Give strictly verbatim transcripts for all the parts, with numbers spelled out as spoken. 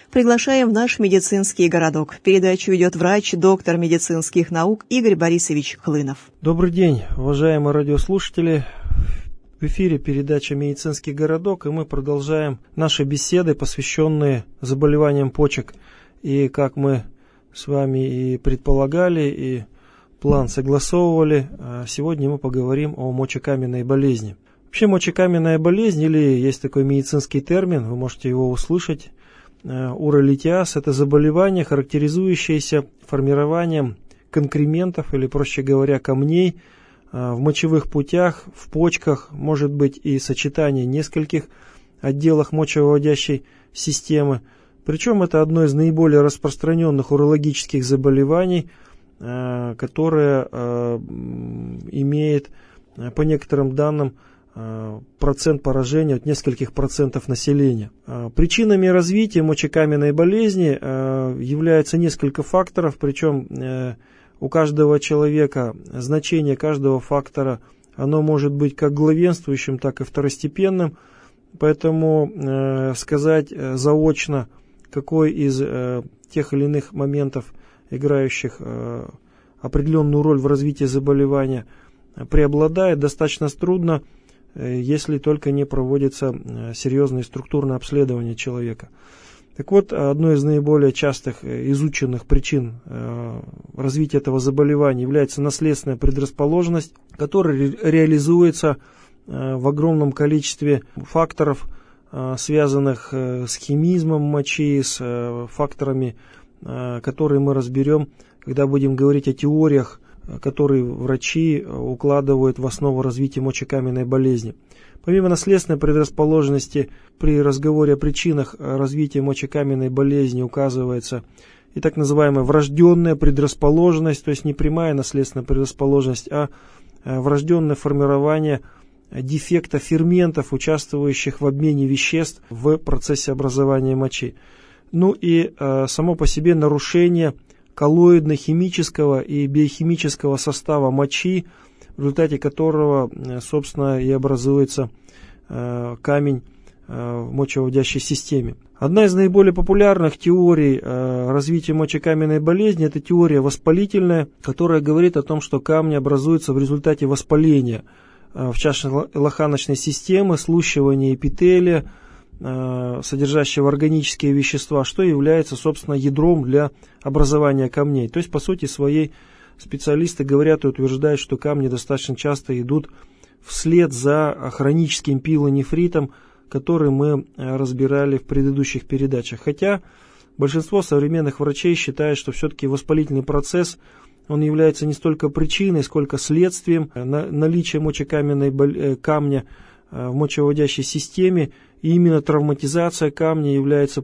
Приглашаем в наш медицинский городок. Передачу ведет врач, доктор медицинских наук Игорь Борисович Хлынов. Добрый день, уважаемые радиослушатели. В эфире передача «Медицинский городок», и мы продолжаем наши беседы, посвященные заболеваниям почек. И как мы с вами и предполагали, и план согласовывали, сегодня мы поговорим о мочекаменной болезни. Вообще мочекаменная болезнь, или есть такой медицинский термин, вы можете его услышать, уролитиаз, это заболевание, характеризующееся формированием конкрементов, или, проще говоря, камней в мочевых путях, в почках, может быть и сочетание нескольких отделов мочевыводящей системы. Причем это одно из наиболее распространенных урологических заболеваний, которое имеет, по некоторым данным, процент поражения от нескольких процентов населения. Причинами развития мочекаменной болезни являются несколько факторов, причем у каждого человека значение каждого фактора оно может быть как главенствующим, так и второстепенным, поэтому э, сказать заочно, какой из э, тех или иных моментов, играющих э, определенную роль в развитии заболевания, преобладает, достаточно трудно, э, если только не проводится э, серьезное структурное обследование человека. Так вот, одной из наиболее частых изученных причин э, развития этого заболевания является наследственная предрасположенность, которая ре реализуется э, в огромном количестве факторов, э, связанных э, с химизмом мочи, с э, факторами, э, которые мы разберем, когда будем говорить о теориях, которые врачи укладывают в основу развития мочекаменной болезни. Помимо наследственной предрасположенности, при разговоре о причинах развития мочекаменной болезни указывается и так называемая врожденная предрасположенность, то есть не прямая наследственная предрасположенность, а врожденное формирование дефекта ферментов, участвующих в обмене веществ в процессе образования мочи. Ну и само по себе нарушение коллоидно-химического и биохимического состава мочи, в результате которого, собственно, и образуется э, камень э, в мочевыводящей системе. Одна из наиболее популярных теорий э, развития мочекаменной болезни – это теория воспалительная, которая говорит о том, что камни образуются в результате воспаления, э, в частности, лоханочной системы, слущивания эпителия, э, содержащего органические вещества, что является, собственно, ядром для образования камней. То есть, по сути своей, специалисты говорят и утверждают, что камни достаточно часто идут вслед за хроническим пилонефритом, который мы разбирали в предыдущих передачах. Хотя большинство современных врачей считают, что все-таки воспалительный процесс он является не столько причиной, сколько следствием наличия мочекаменной камня в мочевыводящей системе. И именно травматизация камня является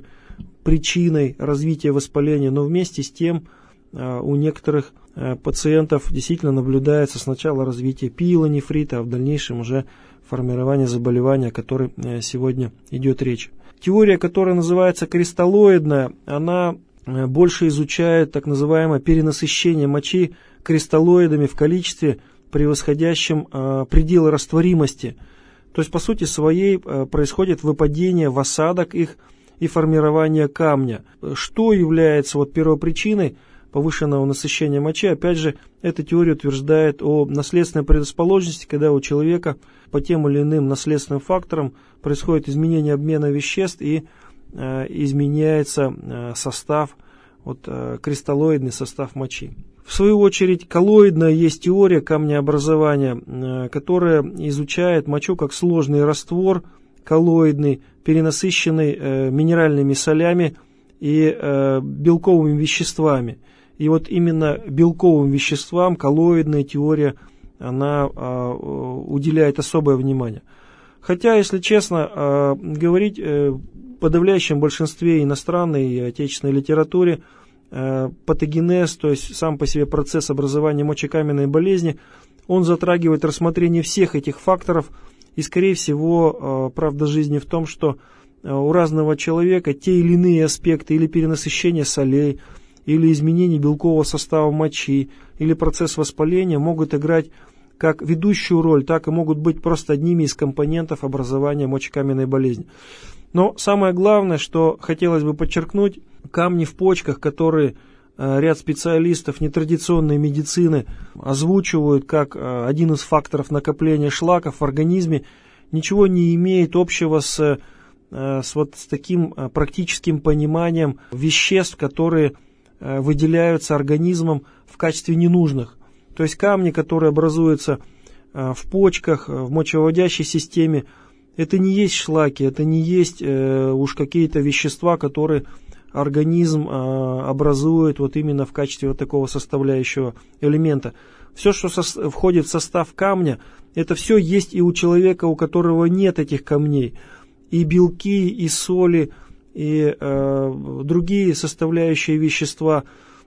причиной развития воспаления, но вместе с тем у некоторых пациентов действительно наблюдается сначала развитие пилонефрита, а в дальнейшем уже формирование заболевания, о котором сегодня идет речь. Теория, которая называется кристаллоидная, она больше изучает так называемое перенасыщение мочи кристаллоидами в количестве, превосходящем пределы растворимости. То есть, по сути своей, происходит выпадение в осадок их и формирование камня. Что является вот первопричиной повышенного насыщения мочи? Опять же, эта теория утверждает о наследственной предрасположенности, когда у человека по тем или иным наследственным факторам происходит изменение обмена веществ и э, изменяется э, состав, вот, э, кристаллоидный состав мочи. В свою очередь, коллоидная есть теория камнеобразования, э, которая изучает мочу как сложный раствор коллоидный, перенасыщенный э, минеральными солями и э, белковыми веществами. И вот именно белковым веществам коллоидная теория она э, уделяет особое внимание. Хотя, если честно, э, говорить э, в подавляющем большинстве иностранной и отечественной литературе э, патогенез, то есть сам по себе процесс образования мочекаменной болезни, он затрагивает рассмотрение всех этих факторов. И, скорее всего, э, правда жизни в том, что э, у разного человека те или иные аспекты или перенасыщения солей, или изменение белкового состава мочи, или процесс воспаления могут играть как ведущую роль, так и могут быть просто одними из компонентов образования мочекаменной болезни. Но самое главное, что хотелось бы подчеркнуть, камни в почках, которые ряд специалистов нетрадиционной медицины озвучивают как один из факторов накопления шлаков в организме, ничего не имеет общего с, с, вот, с таким практическим пониманием веществ, которые выделяются организмом в качестве ненужных. То есть камни, которые образуются в почках, в мочевыводящей системе, это не есть шлаки, это не есть уж какие-то вещества, которые организм а, образует вот именно в качестве вот такого составляющего элемента. Все, что со, входит в состав камня, это все есть и у человека, у которого нет этих камней. И белки, и соли, и а, другие составляющие вещества.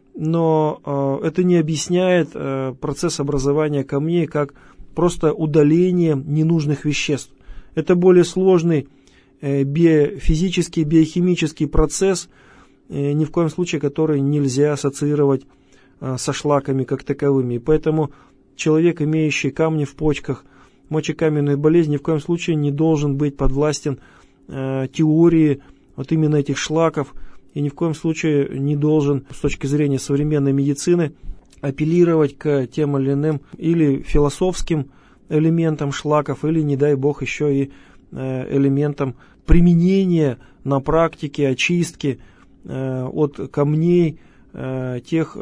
Но а, это не объясняет а, процесс образования камней как просто удаление ненужных веществ. Это более сложный э, биофизический, биохимический процесс, ни в коем случае который нельзя ассоциировать а, со шлаками как таковыми. И поэтому человек, имеющий камни в почках, мочекаменную болезнь, ни в коем случае не должен быть подвластен а, теории вот именно этих шлаков, и ни в коем случае не должен с точки зрения современной медицины апеллировать к тем или иным или философским элементам шлаков, или, не дай бог, еще и а, элементам применения на практике, очистки от камней тех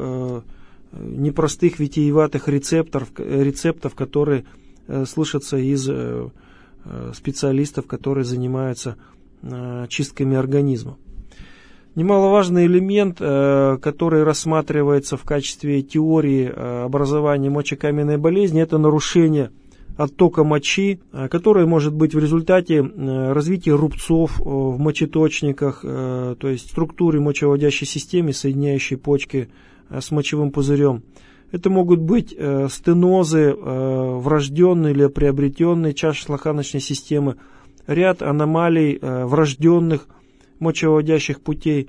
непростых витиеватых рецепторов, рецептов, которые слышатся из специалистов, которые занимаются чистками организма. Немаловажный элемент, который рассматривается в качестве теории образования мочекаменной болезни, это нарушение оттока мочи, которое может быть в результате развития рубцов в мочеточниках, то есть структуре мочевыводящей системы, соединяющей почки с мочевым пузырем. Это могут быть стенозы врожденные или приобретенные чашечно-лоханочной системы, ряд аномалий врожденных мочевыводящих путей.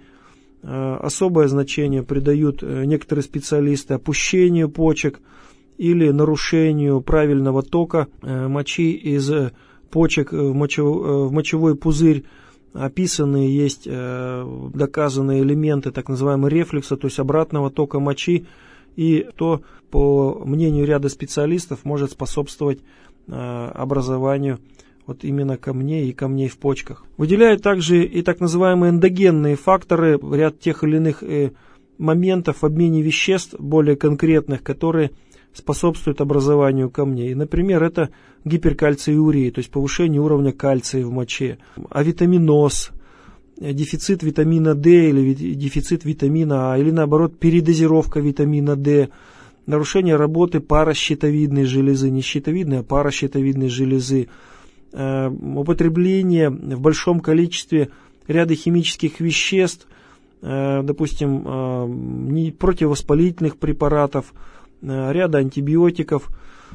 Особое значение придают некоторые специалисты опущению почек или нарушению правильного тока мочи из почек в мочевой, в мочевой пузырь. Описанные есть доказанные элементы так называемого рефлюкса, то есть обратного тока мочи, и то, по мнению ряда специалистов, может способствовать образованию вот именно камней и камней в почках. Выделяют также и так называемые эндогенные факторы, ряд тех или иных моментов в обмене веществ, более конкретных, которые способствуют образованию камней. Например, это гиперкальциурия, то есть повышение уровня кальция в моче, авитаминоз, дефицит витамина D или дефицит витамина А, или наоборот передозировка витамина D, нарушение работы паращитовидной железы, не щитовидной, а паращитовидной железы, э, употребление в большом количестве ряда химических веществ, э, допустим, э, противовоспалительных препаратов, э, ряда антибиотиков.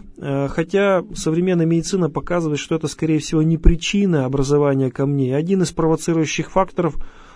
Хотя современная медицина показывает, что это, скорее всего, не причина образования камней, а один из провоцирующих факторов,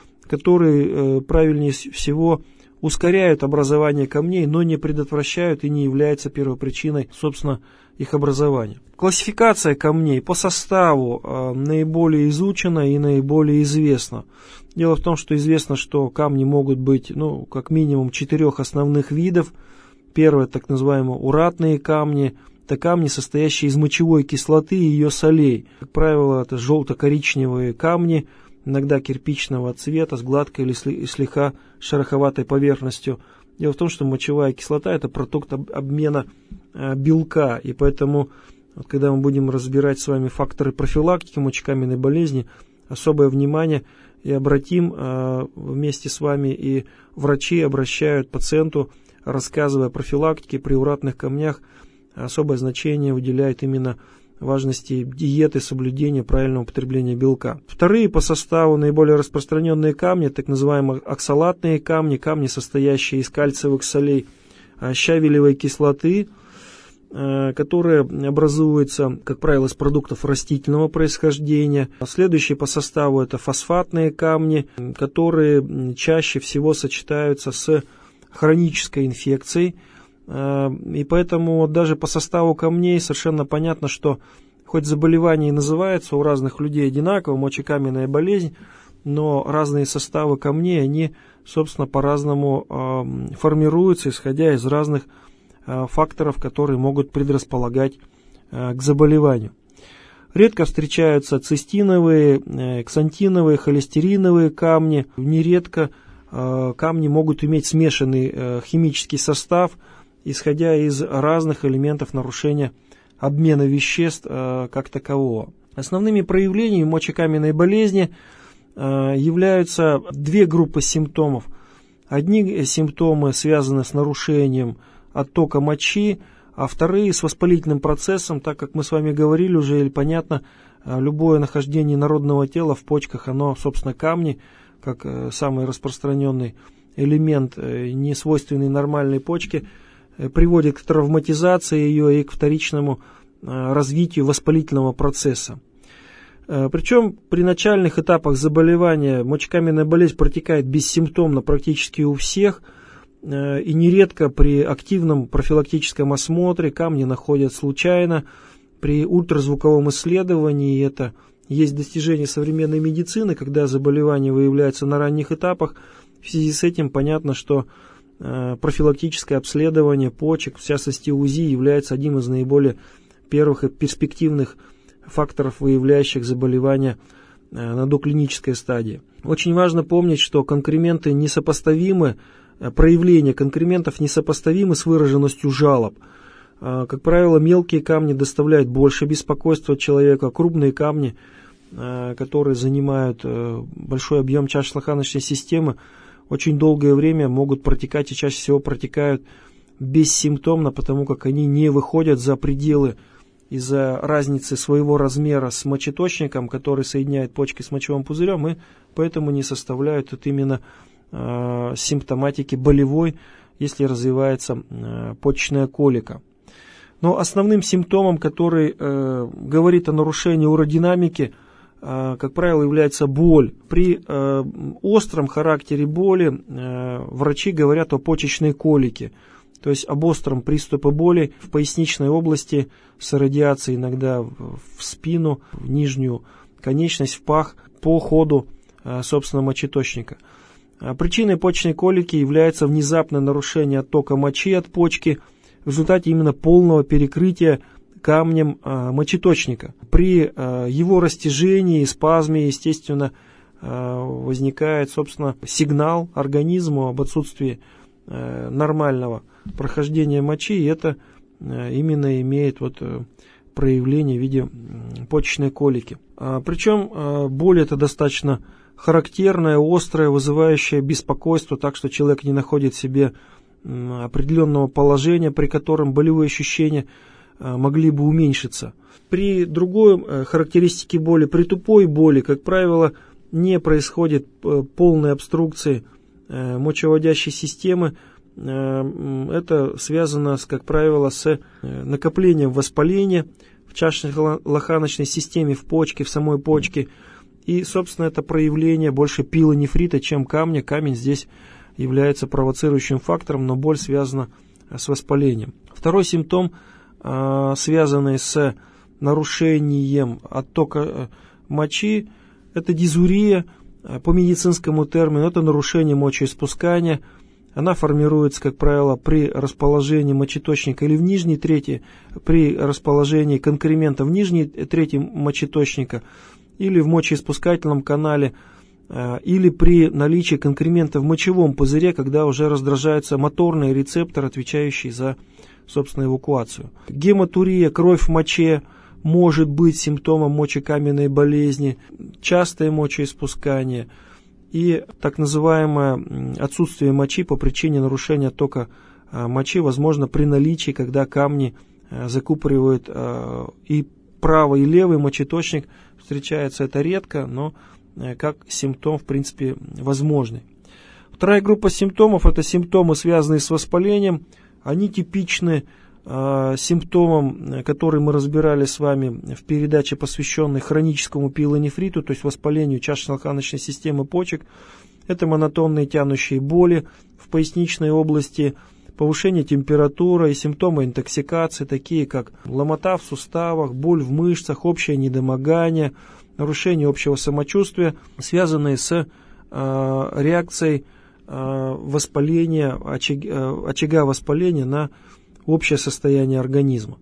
который правильнее всего ускоряют образование камней, но не предотвращают и не являются первопричиной, собственно, их образования. Классификация камней по составу наиболее изучена и наиболее известна. Дело в том, что известно, что камни могут быть, ну, как минимум четырех основных видов. Первое, так называемые уратные камни. Это камни, состоящие из мочевой кислоты и ее солей. Как правило, это желто-коричневые камни, иногда кирпичного цвета, с гладкой или слегка шероховатой поверхностью. Дело в том, что мочевая кислота – это продукт обмена белка, и поэтому, вот, когда мы будем разбирать с вами факторы профилактики мочекаменной болезни, особое внимание и обратим вместе с вами, и врачи обращают пациенту, рассказывая о профилактике при уратных камнях, особое значение уделяет именно важности диеты, соблюдения правильного употребления белка. Вторые по составу наиболее распространенные камни, так называемые оксалатные камни, камни, состоящие из кальциевых солей, щавелевой кислоты, которые образуются, как правило, из продуктов растительного происхождения. Следующие по составу это фосфатные камни, которые чаще всего сочетаются с хронической инфекцией. И поэтому даже по составу камней совершенно понятно, что Хоть заболевание и называется у разных людей одинаково, мочекаменная болезнь, но разные составы камней, они, собственно, по-разному э, формируются, исходя из разных э, факторов, которые могут предрасполагать э, к заболеванию. Редко встречаются цистиновые, э, ксантиновые, холестериновые камни. Нередко э, камни могут иметь смешанный э, химический состав, исходя из разных элементов нарушения обмена веществ э, как такового. Основными проявлениями мочекаменной болезни являются две группы симптомов. Одни симптомы связаны с нарушением оттока мочи, а вторые с воспалительным процессом, так как мы с вами говорили уже, или понятно, любое нахождение инородного тела в почках, оно, собственно, камни, как самый распространенный элемент, не свойственный нормальной почке, приводит к травматизации ее и к вторичному развитию воспалительного процесса. Причем при начальных этапах заболевания мочекаменная болезнь протекает бессимптомно практически у всех, и нередко при активном профилактическом осмотре камни находят случайно. При ультразвуковом исследовании, это есть достижение современной медицины, когда заболевание выявляется на ранних этапах. В связи с этим понятно, что профилактическое обследование почек, в частности УЗИ, является одним из наиболее первых и перспективных факторов, выявляющих заболевания на доклинической стадии. Очень важно помнить, что конкременты несопоставимы, проявления конкрементов несопоставимы с выраженностью жалоб. Как правило, мелкие камни доставляют больше беспокойства человека, крупные камни, которые занимают большой объем чашечно-лоханочной системы, очень долгое время могут протекать и чаще всего протекают бессимптомно, потому как они не выходят за пределы из-за разницы своего размера с мочеточником, который соединяет почки с мочевым пузырем, и поэтому не составляют вот именно э, симптоматики болевой, если развивается э, почечная колика. Но основным симптомом, который э, говорит о нарушении уродинамики, э, как правило, является боль. При э, остром характере боли э, врачи говорят о почечной колике. То есть об остром приступе боли в поясничной области с радиацией иногда в спину, в нижнюю конечность, в пах по ходу, собственно, мочеточника. Причиной почечной колики является внезапное нарушение оттока мочи от почки в результате именно полного перекрытия камнем мочеточника. При его растяжении и спазме, естественно, возникает, собственно, сигнал организму об отсутствии нормального прохождения мочи, и это именно имеет вот проявление в виде почечной колики. Причем боль это достаточно характерная, острая, вызывающая беспокойство, так что человек не находит в себе определенного положения, при котором болевые ощущения могли бы уменьшиться. При другой характеристике боли, при тупой боли, как правило, не происходит полной обструкции мочевыводящей системы. Это связано, как правило, с накоплением воспаления в чашечно-лоханочной системе, в почке, в самой почке. И, собственно, это проявление больше пилонефрита, чем камня. Камень здесь является провоцирующим фактором, но боль связана с воспалением. Второй симптом, связанный с нарушением оттока мочи, это дизурия. По медицинскому термину это нарушение мочеиспускания. Она формируется, как правило, при расположении мочеточника или в нижней трети, при расположении конкремента в нижней трети мочеточника, или в мочеиспускательном канале, или при наличии конкремента в мочевом пузыре, когда уже раздражается моторный рецептор, отвечающий за, собственно, эвакуацию. Гематурия, кровь в моче, может быть симптомом мочекаменной болезни, частое мочеиспускание и так называемое отсутствие мочи по причине нарушения оттока мочи возможно при наличии, когда камни закупоривают и правый, и левый мочеточник. Встречается это редко, но как симптом, в принципе, возможный. Вторая группа симптомов – это симптомы, связанные с воспалением. Они типичны э, симптомам, которые мы разбирали с вами в передаче, посвященной хроническому пилонефриту, то есть воспалению чашечно-лоханочной системы почек. Это монотонные тянущие боли в поясничной области, повышение температуры и симптомы интоксикации, такие как ломота в суставах, боль в мышцах, общее недомогание, нарушение общего самочувствия, связанные с э, реакцией э, воспаления, очаг, э, очага воспаления на общее состояние организма.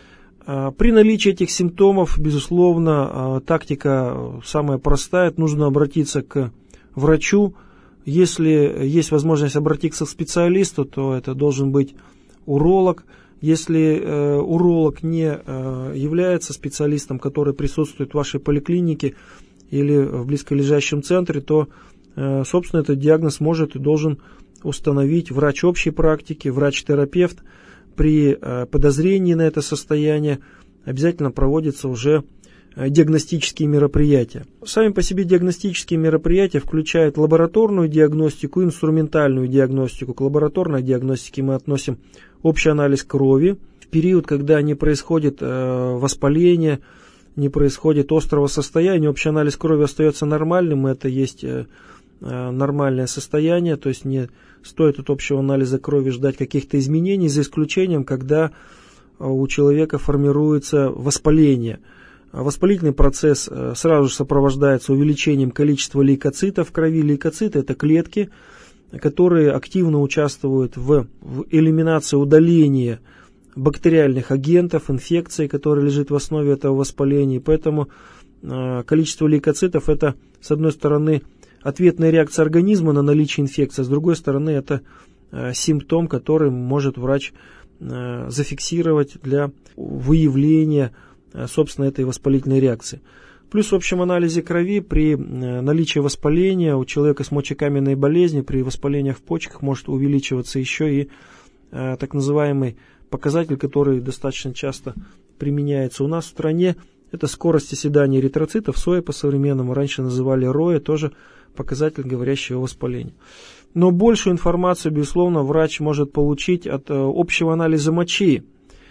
Э, при наличии этих симптомов, безусловно, э, тактика самая простая, нужно обратиться к врачу. Если есть возможность обратиться к специалисту, то это должен быть уролог. Если э, уролог не э, является специалистом, который присутствует в вашей поликлинике или в близколежащем центре, то, э, собственно, этот диагноз может и должен установить врач общей практики, врач-терапевт. При э, подозрении на это состояние обязательно проводится уже диагностические мероприятия. Сами по себе диагностические мероприятия включают лабораторную диагностику, инструментальную диагностику. К лабораторной диагностике мы относим общий анализ крови. В период, когда не происходит э, воспаление, не происходит острого состояния, общий анализ крови остается нормальным, это есть э, э, нормальное состояние, то есть не стоит от общего анализа крови ждать каких-то изменений, за исключением, когда у человека формируется воспаление. Воспалительный процесс сразу же сопровождается увеличением количества лейкоцитов в крови. Лейкоциты – это клетки, которые активно участвуют в, в элиминации, удалении бактериальных агентов, инфекции, которые лежат в основе этого воспаления. Поэтому э, количество лейкоцитов – это, с одной стороны, ответная реакция организма на наличие инфекции, а с другой стороны, это э, симптом, который может врач э, зафиксировать для выявления собственно, этой воспалительной реакции. Плюс в общем анализе крови при наличии воспаления у человека с мочекаменной болезнью, при воспалениях в почках может увеличиваться еще и э, так называемый показатель, который достаточно часто применяется у нас в стране. Это скорость оседания эритроцитов, СОЭ по-современному, раньше называли РОЭ, тоже показатель, говорящий о воспалении. Но большую информацию, безусловно, врач может получить от э, общего анализа мочи,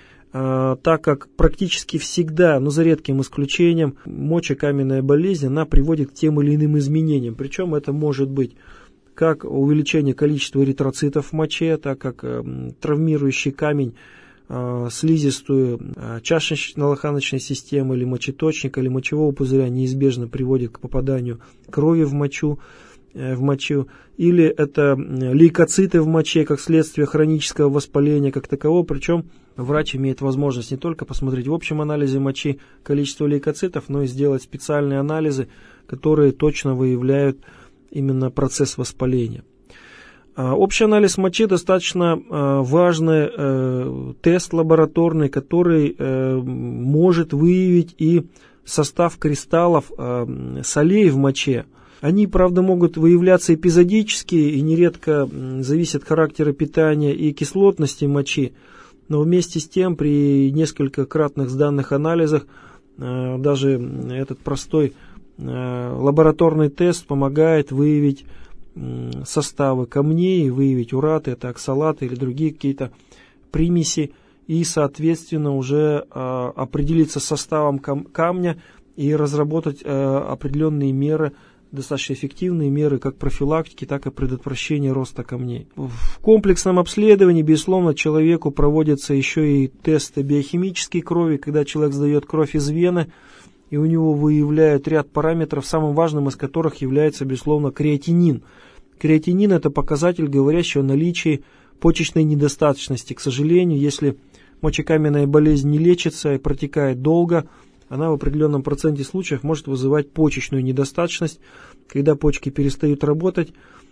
так как практически всегда, но за редким исключением, мочекаменная болезнь, она приводит к тем или иным изменениям. Причем это может быть как увеличение количества эритроцитов в моче, так как травмирующий камень слизистую чашечно-лоханочной системы или мочеточника, или мочевого пузыря неизбежно приводит к попаданию крови в мочу, в мочу, или это лейкоциты в моче как следствие хронического воспаления как такового. Причем врач имеет возможность не только посмотреть в общем анализе мочи количество лейкоцитов, но и сделать специальные анализы, которые точно выявляют именно процесс воспаления. Общий анализ мочи достаточно важный тест лабораторный, который может выявить и состав кристаллов солей в моче. Они, правда, могут выявляться эпизодически и нередко зависят от характера питания и кислотности мочи, но вместе с тем при несколькократных сданных анализах даже этот простой лабораторный тест помогает выявить составы камней, выявить ураты, это оксалаты или другие какие-то примеси, и, соответственно, уже определиться с составом камня и разработать определенные меры, достаточно эффективные меры как профилактики, так и предотвращения роста камней. В комплексном обследовании, безусловно, человеку проводятся еще и тесты биохимической крови, когда человек сдает кровь из вены, и у него выявляют ряд параметров, самым важным из которых является, безусловно, креатинин. Креатинин – это показатель, говорящий о наличии почечной недостаточности. К сожалению, если мочекаменная болезнь не лечится и протекает долго, она в определенном проценте случаев может вызывать почечную недостаточность, когда почки перестают работать,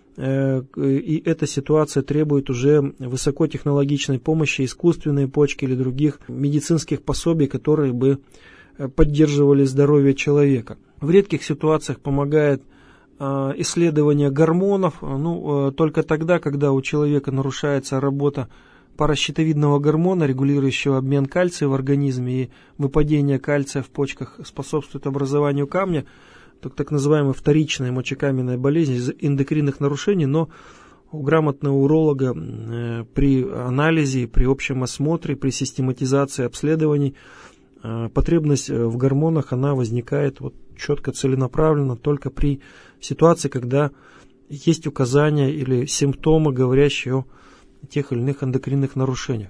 и эта ситуация требует уже высокотехнологичной помощи, искусственной почки или других медицинских пособий, которые бы поддерживали здоровье человека. В редких ситуациях помогает исследование гормонов, ну, только тогда, когда у человека нарушается работа паращитовидного гормона, регулирующего обмен кальция в организме, и выпадение кальция в почках способствует образованию камня, так, так называемая вторичная мочекаменная болезнь из эндокринных нарушений, но у грамотного уролога э, при анализе, при общем осмотре, при систематизации обследований э, потребность в гормонах, она возникает вот четко, целенаправленно только при ситуации, когда есть указания или симптомы, говорящие о тех или иных эндокринных нарушениях.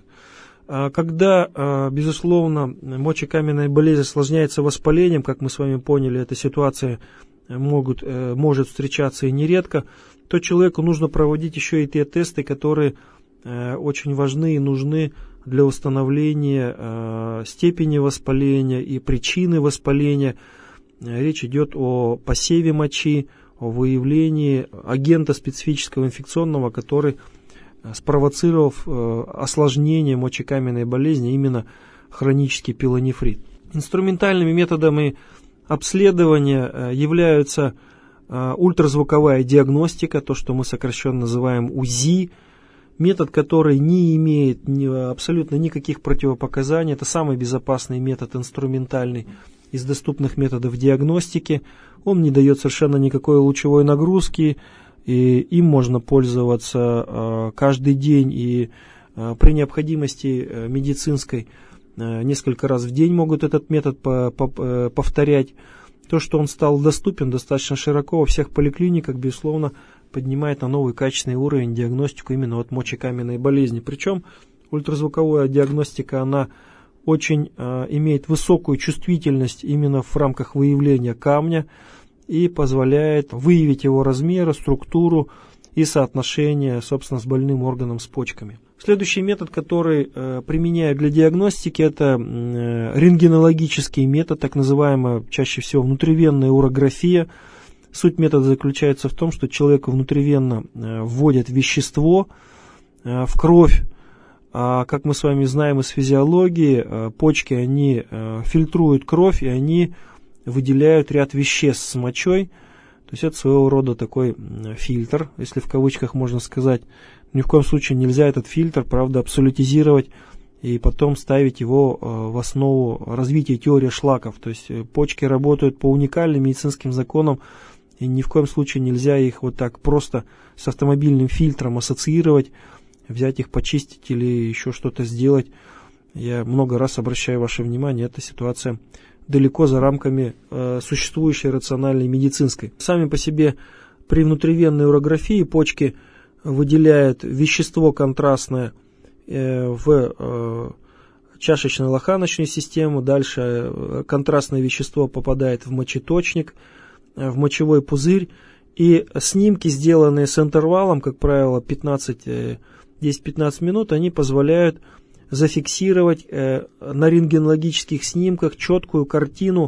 Когда, безусловно, мочекаменная болезнь осложняется воспалением, как мы с вами поняли, эта ситуация могут, может встречаться и нередко, то человеку нужно проводить еще и те тесты, которые очень важны и нужны для установления степени воспаления и причины воспаления. Речь идет о посеве мочи, о выявлении агента специфического инфекционного, который спровоцировал осложнение мочекаменной болезни, именно хронический пилонефрит. Инструментальными методами обследования являются ультразвуковая диагностика, то, что мы сокращенно называем УЗИ, метод, который не имеет абсолютно никаких противопоказаний. Это самый безопасный метод инструментальный из доступных методов диагностики. Он не дает совершенно никакой лучевой нагрузки, и им можно пользоваться каждый день и при необходимости медицинской несколько раз в день могут этот метод повторять. То, что он стал доступен достаточно широко во всех поликлиниках, безусловно, поднимает на новый качественный уровень диагностику именно от мочекаменной болезни. Причем ультразвуковая диагностика, она очень э, имеет высокую чувствительность именно в рамках выявления камня и позволяет выявить его размеры, структуру и соотношение, собственно, с больным органом, с почками. Следующий метод, который э, применяют для диагностики, это э, рентгенологический метод, так называемая чаще всего внутривенная урография. Суть метода заключается в том, что человеку внутривенно э, вводят вещество э, в кровь. А как мы с вами знаем из физиологии, э, почки они э, фильтруют кровь, и они выделяют ряд веществ с мочой. То есть это своего рода такой фильтр, если в кавычках можно сказать. Ни в коем случае нельзя этот фильтр, правда, абсолютизировать и потом ставить его в основу развития теории шлаков. То есть почки работают по уникальным медицинским законам, и ни в коем случае нельзя их вот так просто с автомобильным фильтром ассоциировать, взять их, почистить или еще что-то сделать. Я много раз обращаю ваше внимание, эта ситуация далеко за рамками э, существующей рациональной медицинской. Сами по себе при внутривенной урографии почки выделяют вещество контрастное э, в э, чашечно-лоханочную систему, дальше э, контрастное вещество попадает в мочеточник, э, в мочевой пузырь, и снимки, сделанные с интервалом, как правило, десять-пятнадцать минут, они позволяют зафиксировать э, на рентгенологических снимках четкую картину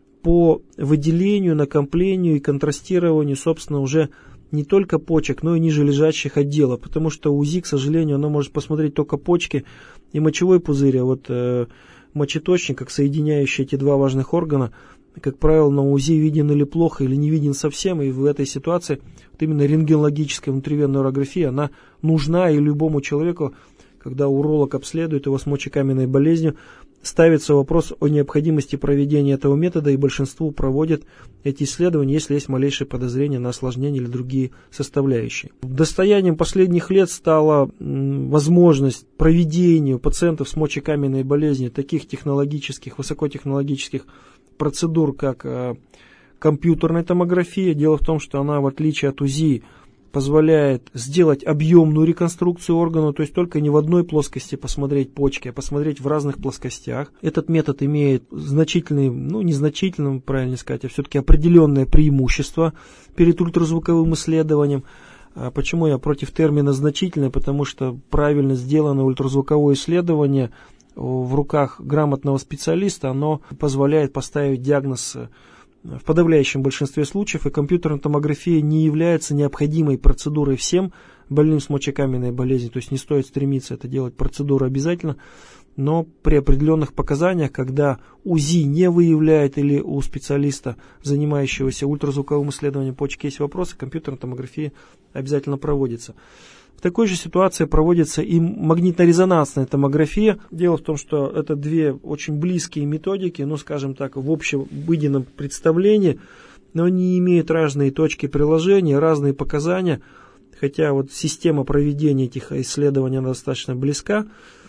по выделению, накоплению и контрастированию, собственно, уже не только почек, но и нижележащих отделов, потому что УЗИ, к сожалению, оно может посмотреть только почки и мочевой пузырь, а вот э, мочеточник, как соединяющий эти два важных органа, как правило, на УЗИ виден или плохо, или не виден совсем, и в этой ситуации вот именно рентгенологическая внутривенная урография, она нужна и любому человеку. Когда уролог обследует его с мочекаменной болезнью, ставится вопрос о необходимости проведения этого метода, и большинству проводят эти исследования, если есть малейшее подозрение на осложнение или другие составляющие. Достоянием последних лет стала возможность проведения у пациентов с мочекаменной болезнью таких технологических, высокотехнологических процедур, как компьютерная томография. Дело в том, что она, в отличие от УЗИ, позволяет сделать объемную реконструкцию органа, то есть только не в одной плоскости посмотреть почки, а посмотреть в разных плоскостях. Этот метод имеет значительные, ну незначительное, правильно сказать, а все-таки определенное преимущество перед ультразвуковым исследованием. Почему я против термина «значительное»? Потому что правильно сделанное ультразвуковое исследование в руках грамотного специалиста, оно позволяет поставить диагноз в подавляющем большинстве случаев, и компьютерная томография не является необходимой процедурой всем больным с мочекаменной болезнью, то есть не стоит стремиться это делать процедуру обязательно, но при определенных показаниях, когда УЗИ не выявляет или у специалиста, занимающегося ультразвуковым исследованием почек, есть вопросы, компьютерная томография обязательно проводится. В такой же ситуации проводится и магнитно-резонансная томография. Дело в том, что это две очень близкие методики, ну, скажем так, в общеобыденном представлении, но они имеют разные точки приложения, разные показания, хотя вот система проведения этих исследований она достаточно близка,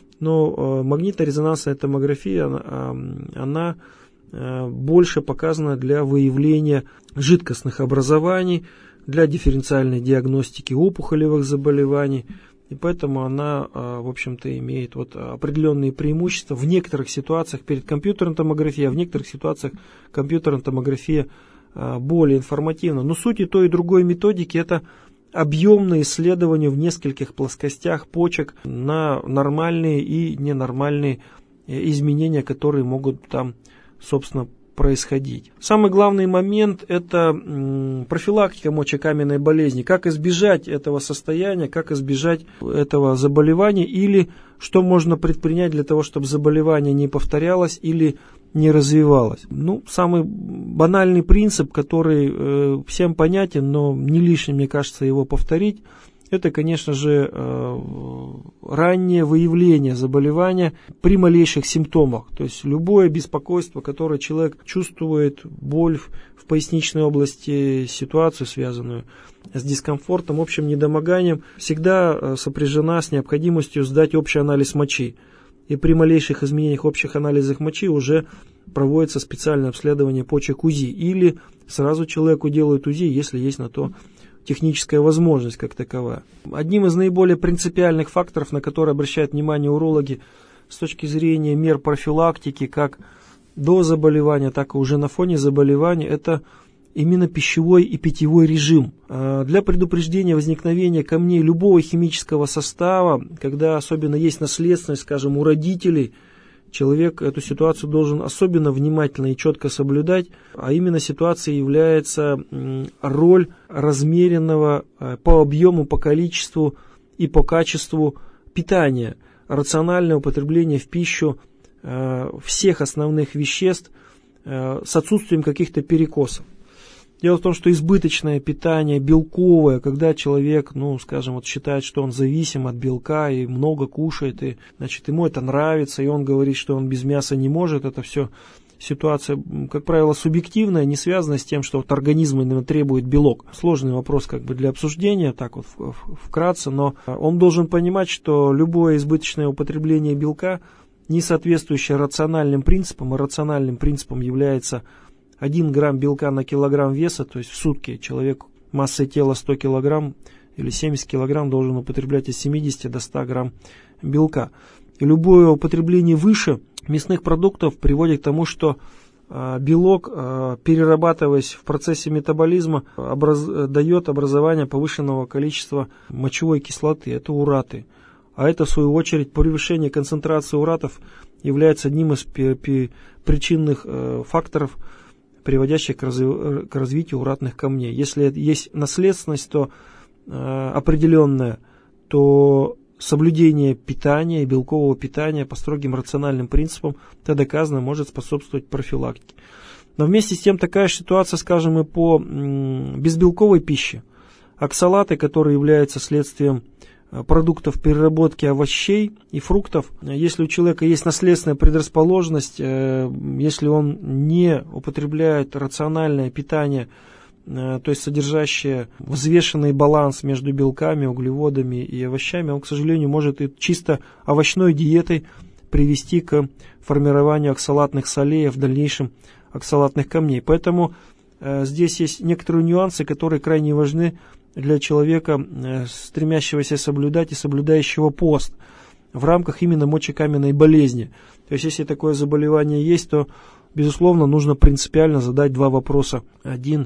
но магнитно-резонансная томография, она, она больше показана для выявления жидкостных образований, для дифференциальной диагностики опухолевых заболеваний и поэтому она, в общем-то, имеет вот определенные преимущества в некоторых ситуациях перед компьютерной томографией, а в некоторых ситуациях компьютерная томография более информативна. Но суть и той, и другой методики – это объемные исследования в нескольких плоскостях почек на нормальные и ненормальные изменения, которые могут там, собственно, происходить. Самый главный момент – это профилактика мочекаменной болезни. Как избежать этого состояния, как избежать этого заболевания, или что можно предпринять для того, чтобы заболевание не повторялось или не развивалось. Ну, самый банальный принцип, который э, всем понятен, но не лишним, мне кажется, его повторить, это, конечно же, э, раннее выявление заболевания при малейших симптомах. То есть любое беспокойство, которое человек чувствует, боль в, в поясничной области, ситуацию, связанную с дискомфортом, общим недомоганием, всегда э, сопряжена с необходимостью сдать общий анализ мочи. И при малейших изменениях в общих анализах мочи уже проводится специальное обследование почек УЗИ. Или сразу человеку делают УЗИ, если есть на то техническая возможность как таковая. Одним из наиболее принципиальных факторов, на которые обращают внимание урологи с точки зрения мер профилактики, как до заболевания, так и уже на фоне заболевания, это именно пищевой и питьевой режим. Для предупреждения возникновения камней любого химического состава, когда особенно есть наследственность, скажем, у родителей, человек эту ситуацию должен особенно внимательно и четко соблюдать, а именно ситуацией является роль размеренного по объему, по количеству и по качеству питания, рациональное употребление в пищу всех основных веществ с отсутствием каких-то перекосов. Дело в том, что избыточное питание белковое, когда человек, ну, скажем, вот считает, что он зависим от белка и много кушает, и, значит, ему это нравится, и он говорит, что он без мяса не может, это все ситуация, как правило, субъективная, не связанная с тем, что вот организм именно требует белок. Сложный вопрос как бы для обсуждения, так вот вкратце, но он должен понимать, что любое избыточное употребление белка, не соответствующее рациональным принципам, а рациональным принципом является один грамм белка на килограмм веса, то есть в сутки человек массой тела сто килограмм или семьдесят килограмм должен употреблять от семидесяти до ста грамм белка. И любое употребление выше мясных продуктов приводит к тому, что э, белок, э, перерабатываясь в процессе метаболизма, образ, дает образование повышенного количества мочевой кислоты, это ураты. А это, в свою очередь, превышение концентрации уратов является одним из причинных э, факторов, приводящих к, разви- к развитию уратных камней. Если есть наследственность, то э, определенная, то соблюдение питания, белкового питания по строгим рациональным принципам, это доказано, может способствовать профилактике. Но вместе с тем такая же ситуация, скажем, и по м, безбелковой пище. Оксалаты, которые являются следствием продуктов переработки овощей и фруктов. Если у человека есть наследственная предрасположенность, если он не употребляет рациональное питание, то есть содержащее взвешенный баланс между белками, углеводами и овощами, он, к сожалению, может и чисто овощной диетой привести к формированию оксалатных солей, а в дальнейшем оксалатных камней. Поэтому здесь есть некоторые нюансы, которые крайне важны для человека, стремящегося соблюдать и соблюдающего пост в рамках именно мочекаменной болезни. То есть, если такое заболевание есть, то, безусловно, нужно принципиально задать два вопроса. Один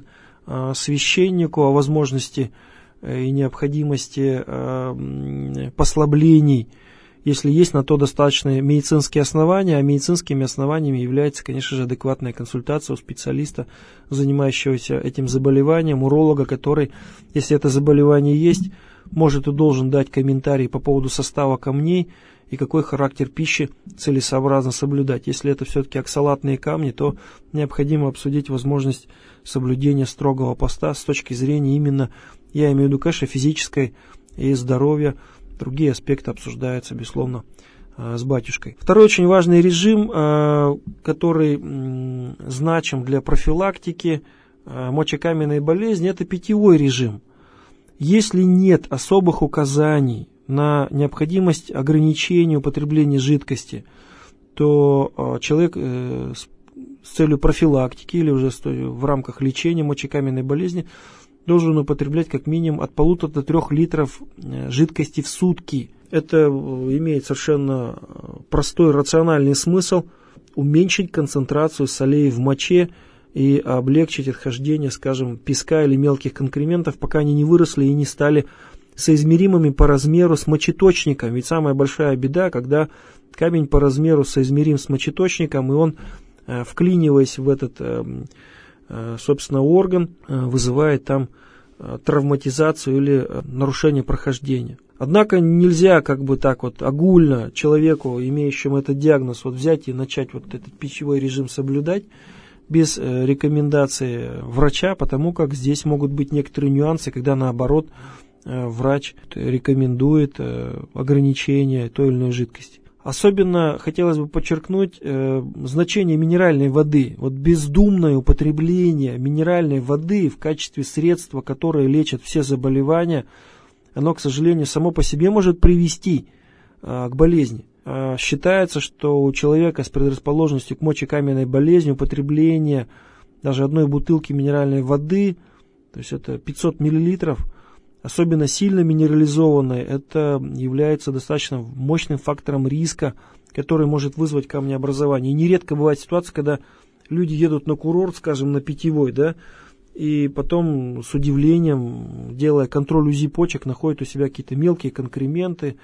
священнику о возможности и необходимости послаблений, если есть на то достаточные медицинские основания, а медицинскими основаниями является, конечно же, адекватная консультация у специалиста, занимающегося этим заболеванием, уролога, который, если это заболевание есть, может и должен дать комментарий по поводу состава камней и какой характер пищи целесообразно соблюдать. Если это все-таки оксалатные камни, то необходимо обсудить возможность соблюдения строгого поста с точки зрения именно, я имею в виду, конечно, физической и здоровья. Другие аспекты обсуждаются, безусловно, с батюшкой. Второй очень важный режим, который значим для профилактики мочекаменной болезни, это питьевой режим. Если нет особых указаний на необходимость ограничения употребления жидкости, то человек с целью профилактики или уже в рамках лечения мочекаменной болезни должен употреблять как минимум от полутора до трех литров жидкости в сутки. Это имеет совершенно простой рациональный смысл – уменьшить концентрацию солей в моче и облегчить отхождение, скажем, песка или мелких конкрементов, пока они не выросли и не стали соизмеримыми по размеру с мочеточником. Ведь самая большая беда, когда камень по размеру соизмерим с мочеточником, и он, вклиниваясь в этот, собственно, орган, вызывает там травматизацию или нарушение прохождения. Однако нельзя как бы так вот огульно человеку, имеющему этот диагноз, вот взять и начать вот этот пищевой режим соблюдать без рекомендации врача, потому как здесь могут быть некоторые нюансы, когда наоборот врач рекомендует ограничение той или иной жидкости. Особенно хотелось бы подчеркнуть э, значение минеральной воды. Вот бездумное употребление минеральной воды в качестве средства, которое лечит все заболевания, оно, к сожалению, само по себе может привести э, к болезни. Э, считается, что у человека с предрасположенностью к мочекаменной болезни употребление даже одной бутылки минеральной воды, то есть это пятьсот миллилитров, особенно сильно минерализованной, это является достаточно мощным фактором риска, который может вызвать камнеобразование. И нередко бывает ситуация, когда люди едут на курорт, скажем, на питьевой, да, и потом с удивлением, делая контроль УЗИ почек, находят у себя какие-то мелкие конкременты,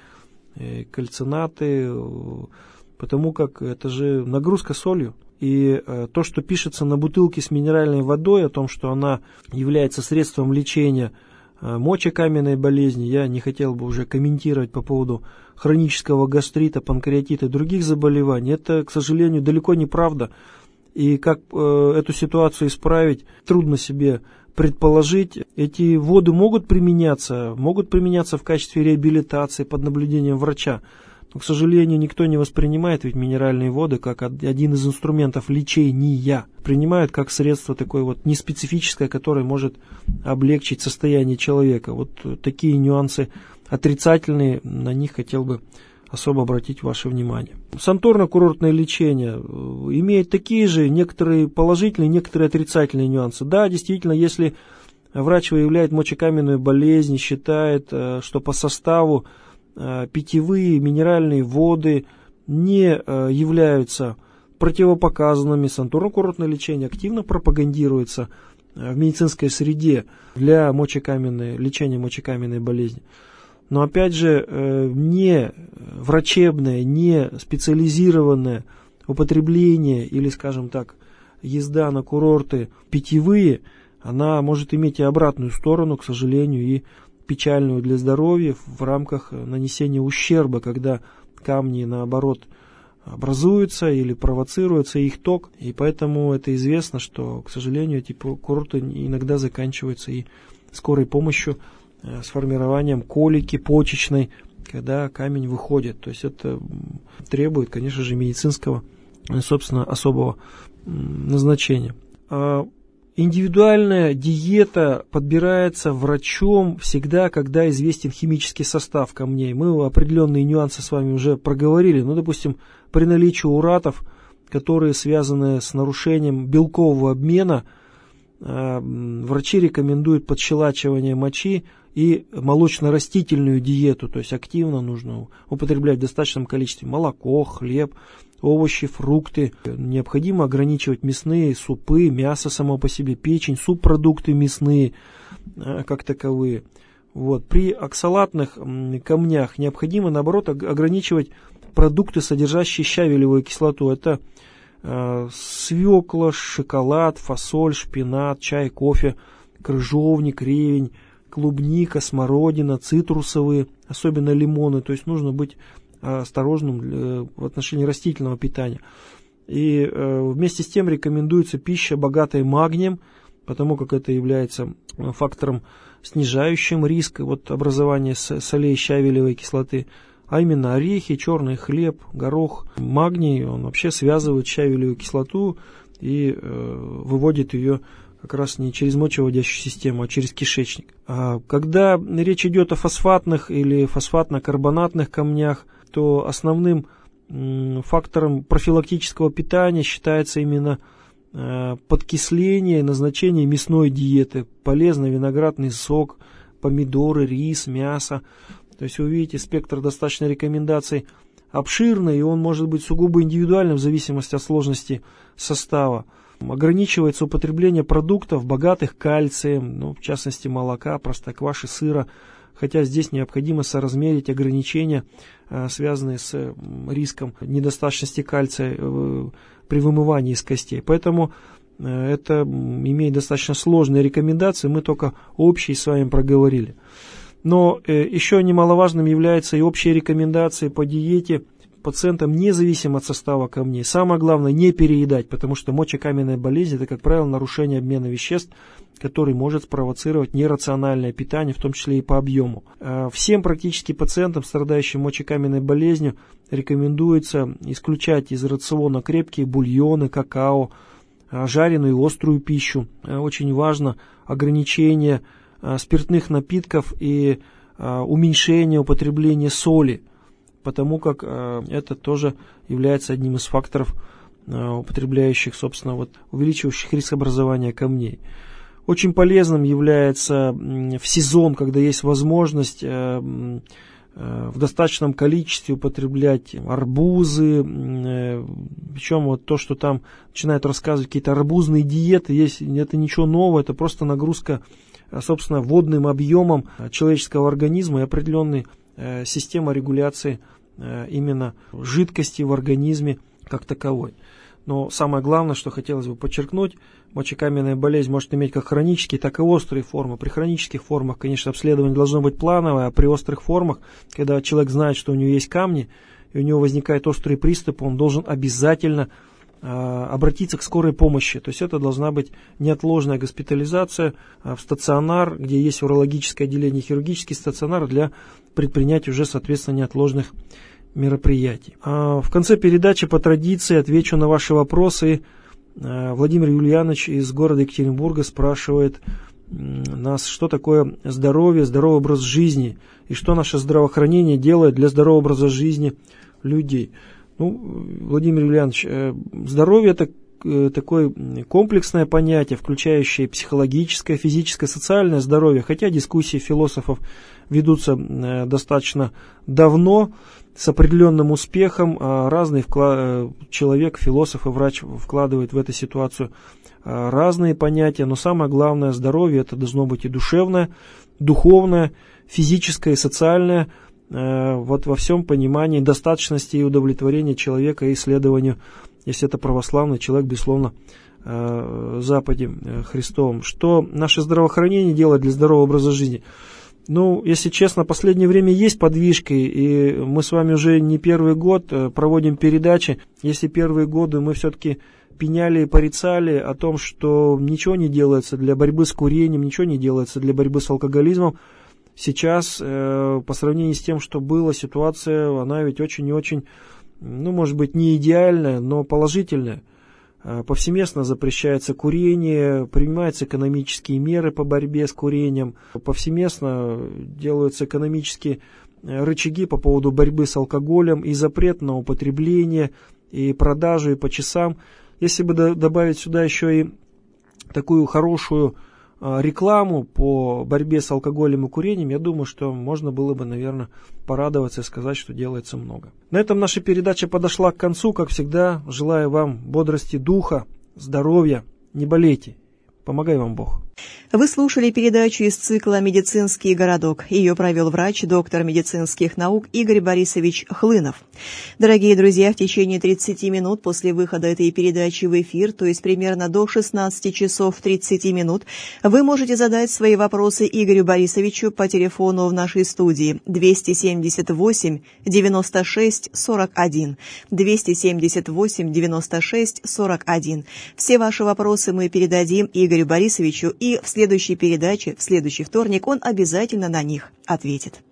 кальцинаты, потому как это же нагрузка солью. И то, что пишется на бутылке с минеральной водой, о том, что она является средством лечения мочекаменной болезни, я не хотел бы уже комментировать по поводу хронического гастрита, панкреатита и других заболеваний. Это, к сожалению, далеко не правда. И как э, эту ситуацию исправить, трудно себе предположить. Эти воды могут применяться, могут применяться в качестве реабилитации под наблюдением врача. Но, к сожалению, никто не воспринимает ведь минеральные воды как один из инструментов лечения. Принимают как средство такое вот неспецифическое, которое может облегчить состояние человека. Вот такие нюансы отрицательные, на них хотел бы особо обратить ваше внимание. Санаторно-курортное лечение имеет такие же некоторые положительные, некоторые отрицательные нюансы. Да, действительно, если врач выявляет мочекаменную болезнь, считает, что по составу питьевые минеральные воды не являются противопоказанными, санаторно-курортное лечение активно пропагандируется в медицинской среде для мочекаменной, лечения мочекаменной болезни. Но опять же, не врачебное, не специализированное употребление или, скажем так, езда на курорты питьевые, она может иметь и обратную сторону, к сожалению, и печальную для здоровья в рамках нанесения ущерба, когда камни, наоборот, образуются или провоцируются их ток. И поэтому это известно, что, к сожалению, эти курорты иногда заканчиваются и скорой помощью с формированием колики почечной, когда камень выходит. То есть это требует, конечно же, медицинского, собственно, особого назначения. Индивидуальная диета подбирается врачом всегда, когда известен химический состав камней. Мы определенные нюансы с вами уже проговорили. Ну, допустим, при наличии уратов, которые связаны с нарушением белкового обмена, врачи рекомендуют подщелачивание мочи и молочно-растительную диету. То есть активно нужно употреблять в достаточном количестве молоко, хлеб, овощи, фрукты. Необходимо ограничивать мясные супы, мясо само по себе, печень, субпродукты мясные как таковые. Вот. При оксалатных камнях необходимо, наоборот, ограничивать продукты, содержащие щавелевую кислоту. Это э, свекла, шоколад, фасоль, шпинат, чай, кофе, крыжовник, ревень, клубника, смородина, цитрусовые, особенно лимоны. То есть нужно быть осторожным в отношении растительного питания. И вместе с тем рекомендуется пища, богатая магнием, потому как это является фактором, снижающим риск вот, образования солей щавелевой кислоты, а именно орехи, черный хлеб, горох. Магний, он вообще связывает щавелевую кислоту и э, выводит ее как раз не через мочевыводящую систему, а через кишечник. А когда речь идет о фосфатных или фосфатно-карбонатных камнях, то основным фактором профилактического питания считается именно подкисление, назначение мясной диеты, полезный виноградный сок, помидоры, рис, мясо. То есть вы видите, спектр достаточно рекомендаций обширный, и он может быть сугубо индивидуальным в зависимости от сложности состава. Ограничивается употребление продуктов, богатых кальцием, ну, в частности молока, простокваши, сыра, хотя здесь необходимо соразмерить ограничения, связанные с риском недостаточности кальция при вымывании из костей. Поэтому это имеет достаточно сложные рекомендации, мы только общие с вами проговорили. Но еще немаловажным являются и общие рекомендации по диете пациентам, независимо от состава камней. Самое главное, не переедать, потому что мочекаменная болезнь – это, как правило, нарушение обмена веществ, который может спровоцировать нерациональное питание, в том числе и по объему. Всем практически пациентам, страдающим мочекаменной болезнью, рекомендуется исключать из рациона крепкие бульоны, какао, жареную и острую пищу. Очень важно ограничение спиртных напитков и уменьшение употребления соли, потому как это тоже является одним из факторов, употребляющих, собственно, вот, увеличивающих риск образования камней. Очень полезным является в сезон, когда есть возможность в достаточном количестве употреблять арбузы, причем вот то, что там начинают рассказывать какие-то арбузные диеты, есть, это ничего нового, это просто нагрузка, собственно, водным объемом человеческого организма и определенной э, система регуляции э, именно жидкости в организме как таковой. Но самое главное, что хотелось бы подчеркнуть, мочекаменная болезнь может иметь как хронические, так и острые формы. При хронических формах, конечно, обследование должно быть плановое, а при острых формах, когда человек знает, что у него есть камни, и у него возникает острый приступ, он должен обязательно обратиться к скорой помощи. То есть это должна быть неотложная госпитализация в стационар, где есть урологическое отделение, хирургический стационар для предпринятия уже, соответственно, неотложных мероприятий. В конце передачи по традиции отвечу на ваши вопросы. Владимир Юльянович из города Екатеринбурга спрашивает нас, что такое здоровье, здоровый образ жизни и что наше здравоохранение делает для здорового образа жизни людей. Ну, Владимир Юльянович, здоровье – это такое комплексное понятие, включающее психологическое, физическое, социальное здоровье, хотя дискуссии философов ведутся достаточно давно, с определенным успехом. Разный вклад... человек, философ и врач вкладывает в эту ситуацию разные понятия, но самое главное, здоровье – это должно быть и душевное, духовное, физическое и социальное, вот во всем понимании достаточности и удовлетворения человека и исследованию, если это православный человек, безусловно, Западе Христовом. Что наше здравоохранение делает для здорового образа жизни? Ну, если честно, в последнее время есть подвижки, и мы с вами уже не первый год проводим передачи. Если первые годы мы все-таки пеняли и порицали о том, что ничего не делается для борьбы с курением, ничего не делается для борьбы с алкоголизмом, сейчас, э, по сравнению с тем, что было, ситуация, она ведь очень и очень, ну, может быть, не идеальная, но положительная. Э, повсеместно запрещается курение, принимаются экономические меры по борьбе с курением, повсеместно делаются экономические рычаги по поводу борьбы с алкоголем и запрет на употребление, и продажу, и по часам. Если бы до- добавить сюда еще и такую хорошую рекламу по борьбе с алкоголем и курением, я думаю, что можно было бы, наверное, порадоваться и сказать, что делается много. На этом наша передача подошла к концу. Как всегда, желаю вам бодрости духа, здоровья, не болейте. Помогай вам Бог. Вы слушали передачу из цикла «Медицинский городок». Ее провел врач, доктор медицинских наук Игорь Борисович Хлынов. Дорогие друзья, в течение тридцати минут после выхода этой передачи в эфир, то есть примерно до шестнадцати часов тридцати минут, вы можете задать свои вопросы Игорю Борисовичу по телефону в нашей студии двести семьдесят восемь девяносто шесть сорок один, двести семьдесят восемь девяносто шесть сорок один. Все ваши вопросы мы передадим Игорю Борисовичу, и в следующей передаче, в следующий вторник, он обязательно на них ответит.